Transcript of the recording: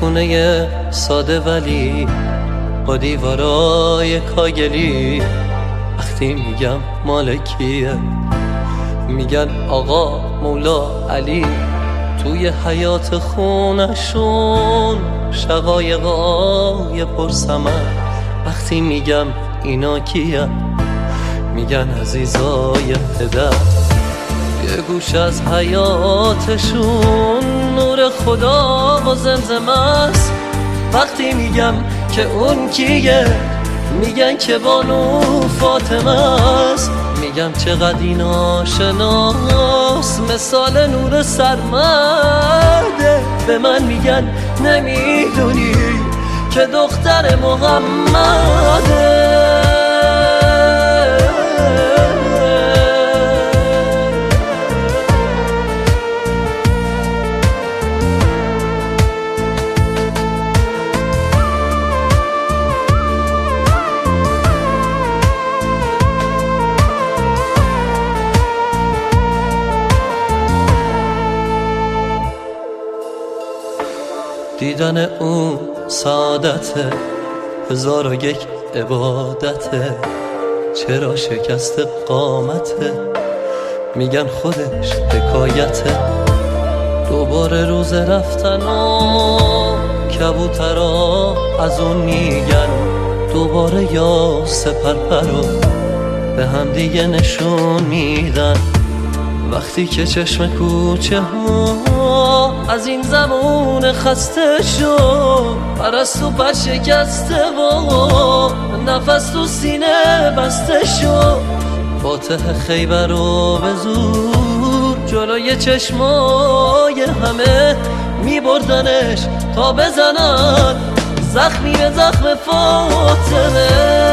خونه ساده ولی با دیوارای کاگلی. وقتی میگم مال کیه میگن آقا مولا علی. توی حیات خونشون شقایقای پرثمر. وقتی میگم اینا کیه میگن عزیزای پدر. یه گوش از حیاتشون نور خدا و زمزمه است. وقتی میگم که اون کیه میگن که بانو فاطمه است. میگم چقدر این آشناس مثال نور سرمده. به من میگن نمیدونی که دختر محمده. دیدن اون سعادته 1001 عبادته. چرا شکست قامته میگن خودش حکایته. دوباره روز رفتن و کبوترا از اون میگن دوباره یا سپرپرو به هم دیگه نشون میدن. وقتی که چشم کوچه ها از این زمان خسته شد، پرستو پر شکسته و نفس تو سینه بسته شد. فاتح خیبر رو به زور جلوی چشمای همه میبردنش تا بزنن زخمی به زخم فاطمه.